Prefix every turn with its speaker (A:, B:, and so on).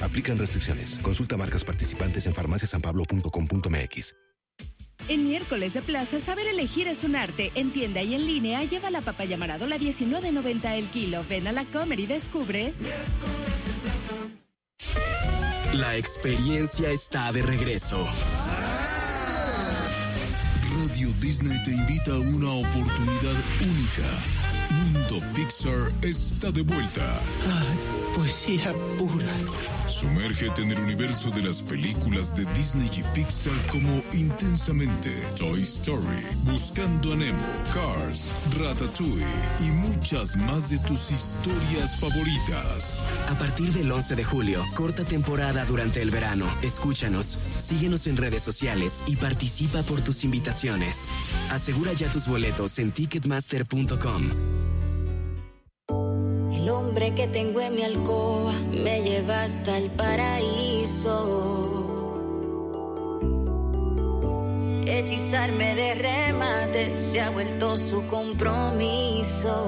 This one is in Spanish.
A: Aplican restricciones. Consulta marcas participantes en farmaciasanpablo.com.mx.
B: En miércoles de plaza, saber elegir es un arte. En tienda y en línea, lleva la papaya Maradola a $19.90 el kilo. Ven a la Comer y descubre.
C: La experiencia está de regreso.
D: Radio Disney te invita a una oportunidad única. Mundo Pixar está de vuelta.
E: Ay, poesía pura.
D: Sumérgete en el universo de las películas de Disney y Pixar como Intensamente, Toy Story, Buscando a Nemo, Cars, Ratatouille y muchas más de tus historias favoritas.
C: A partir del 11 de julio, corta temporada durante el verano. Escúchanos, síguenos en redes sociales y participa por tus invitaciones. Asegura ya tus boletos en ticketmaster.com.
F: El hombre que tengo en mi alcoba me lleva hasta el paraíso. Hechizarme de remate se ha vuelto su compromiso.